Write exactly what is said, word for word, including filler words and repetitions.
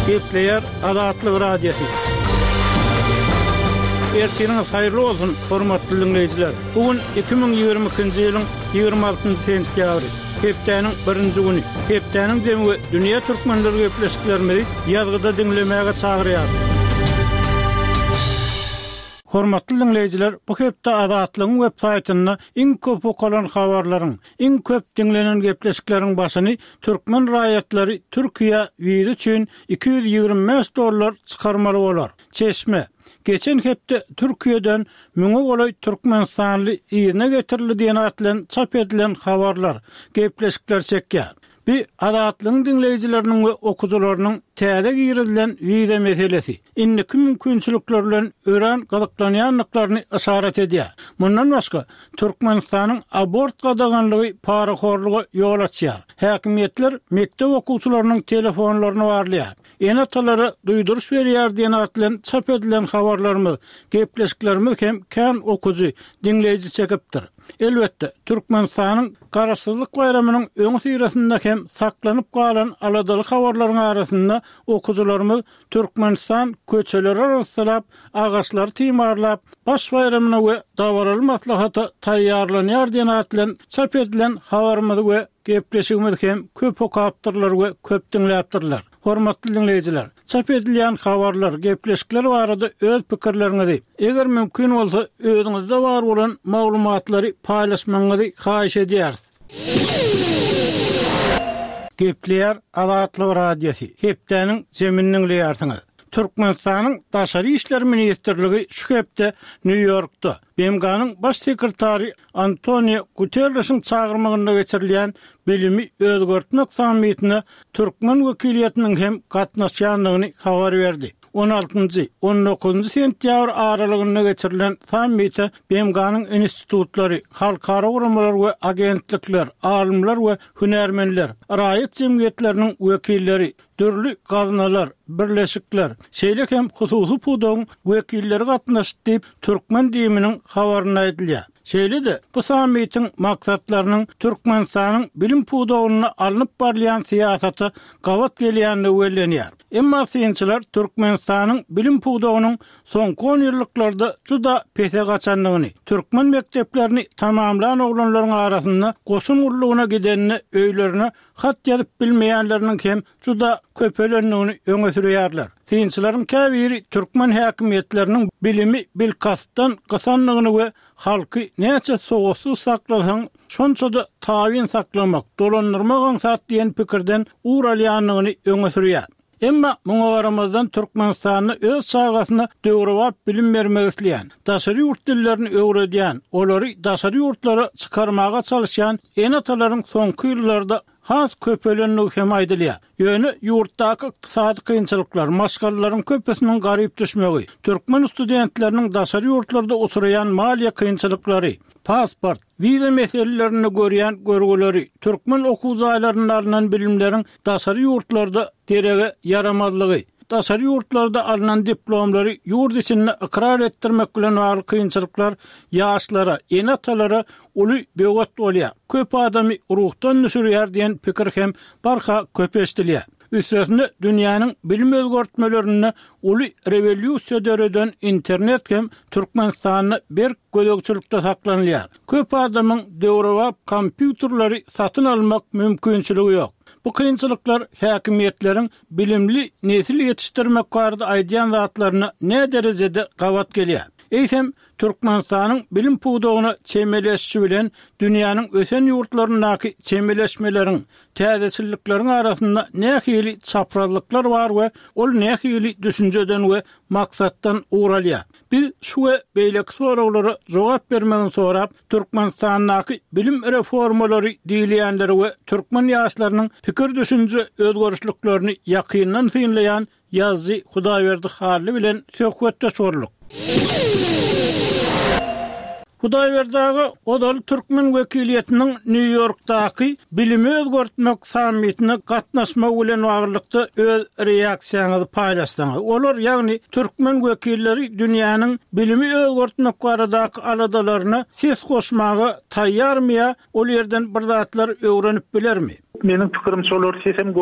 Gepleýär Azatlyk radiosu. Erteniňiz haýyrly bolsun, hormatly dinleýijiler. Bugün iki bin ýygrimi ikinji ýylyň ýygrima altynjy sentýabry. Hepdeniň birinji güni. Hepdeniň jemgy dünýä türkmenleri gepleşiklerini ýazgyda dinlemäge çagyrýar. Hormatly dinleýijiler, bu hepde Azatlygyň web saýtyna iň köp okulan habarlaryň, iň köp dinlenen gepleşikleriň başyny türkmen raýatlary Türkiýe wir üçin iki yüz ýygrimi beş dollar çykarmaly bolar. Çeşme geçen hepde Türkiýeden müňe golay Türkmenistanly ýerine getirildi diýen atlan çap edilen habarlar, gepleşikler çekýär. Bir Azatlygyň dinleýijileriniň we okuwçylarynyň täze girilen video meselesi. Indiki mümkinçilikler bilen ören galyklanyanlyklaryny işaret edýär. Mundan başga Türkmenistanyň abort gadaganlygy, paraxorlugy ýol açýar. Häkimetler mektep okuwçylarynyň telefonlaryny barlaýar. Enatalary duýduruş berýär diýen atlan çap edilen habarlarymyz, gepleşiklerimiz hem kän okuwçy, dinleýiji çekipdir. Elbetde Türkmenistanyň garaşsyzlyk bayramynyň öňü sirasynda hem saklanyp galan aladalyk habarlaryň arasynda okuwçylarymyz Türkmenistan köçeleri arasynda agaçlar timarlap baş bayramyna we dawaraly maslahaty taýýarlanýar diýen atlan çap edilen habarymyz we gepleşigimiz hem köp okapdyrlar we köp dinläpdirler. Hormatly dinleýijiler, çap edilen habarlar, gepleşikler barada öz pikirleriňizi, eger mümkin bolsa özüňizde bar bolan maglumatlary paýlaşmaňyzy haýyş edýäris. Gepleýär Azatlyk radiosu. Hepdeniň jeminiň leýärsiňiz. Türkmenistanyň daşary işler ministrligi şu hepde New Yorkda B M G'nyň baş sekretary Antonio Guterres'in çağırmagynda geçirilýän bilimi özgörtmek sammitine Türkmen wekiliýetiniň hem gatnaşýanlygyny habar berdi. on altynjy on dokuzunjy sentýabr aralygynda geçirilen sammite B M G'nyň institutlary, halkara guramalar we agentlikler, alimler we hünärmenler, raýat jemgyýetleriniň wekilleri, türlü gaznalar, birleşikler, şeýle hem hususy pudoň wekilleri gatnaşdy diýip türkmen diýiminiň habaryna edilýär. Şeýle de bu sammitiň maksatlarynyň Türkmenistanyň bilim pudogyna alınıp barlayan siýasaty gawat gelýänligi wellenýär. Emma synçylar Türkmenistanyň bilim pudogynyň soňky on ýylliklarda juda pese gaçanlygyny, türkmen mekteplerini tamamlayan oglanlaryň arasynda goşun urlugyna gidenini, öýlerine hat ýazyp bilmeýänleriniň hem juda köpelenligini öňe sürýärler. Synçylaryň käbiri türkmen häkimetleriniň bilimi bilkastan gasanlygyny we halky näçe soğuksuz saklasaň şonçada tawin saklamak, dolandyrmak aňsat diýen pikirden uralýanlygyny öňe sürýär. Emma muňa garamazdan Türkmenistanyny öz çağasyna döwrewap bilim bermek isleýän, daşary ýurt dillerini öwredýän, olary daşary ýurtlara çykarmaga çalışýan enatalaryň soňky ýyllarda has köpelenligi hem aýdylýar. Ýöne ýurtdaky ykdysady kynçylyklar, maşgallaryň köpesiniň garyp düşmegi, türkmen studentleriniň daşary ýurtlarda oturýan maliýe kynçylyklary, pasport, viza meselelerini görýän görgüleri, türkmen okuwçylarynyň alynan bilimleriň daşary ýurtlarda derege yaramazlygy, daşary ýurtlarda alynan diplomlary ýurt içinde ikrar etdirmek bilen bagly kynçylyklar ýaşlara, enatalara uly begat bolýar. Köp adamy ruhdan düşürýär diýen pikir hem barha köp eşdilýär. Üstesinde dünýäniň bilim özgörtmelerini uly rewolýusiýa döredän internet hem Türkmenistanyny bir gödökçülükde saklanýar. Köp adamyň döwrewap kompýuterlary satyn almak mümkinçiligi ýok. Bu kynçylyklar häkimetleriň bilimli nesil ýetişdirmek barada aýdýan zatlaryna ne derejede gawat gelýär. Eýsem Türkmenistanyň bilim pudogyna çemeleşişi bilen dünýäniň ösen ýurtlaryndaky çemeleşmeleriň, täzeçilikleriň arasynda nähili çaprazlyklar bar we ol nähili düşünjeden we maksatdan uralýar. Biz şu we beýleki soraglary jogap bermeden sorap Türkmenistanyň bilim reformalary diýilýänleri we türkmen ýaşlarynyň pikir düşünje özgörüşliklerini ýakyndan synlaýan ýazgy Hudaýberdi Harly bilen söhbetde sorluk. Hudaýberdagy odaly türkmen wekiliýetiniň New Yorkdaky bilimi özgörtmek sammitine gatnaşmak bilen baglykda öz reaksiýaňyzy paýlaşdyňyz. Olar ýagny türkmen wekilleri dünýäniň bilimi özgörtmek baradaky aladalaryna ses goşmagy taýýarmy ýa ol ýerden bir zatlar öwrenip bilermi? Mening pikirim şolar sesem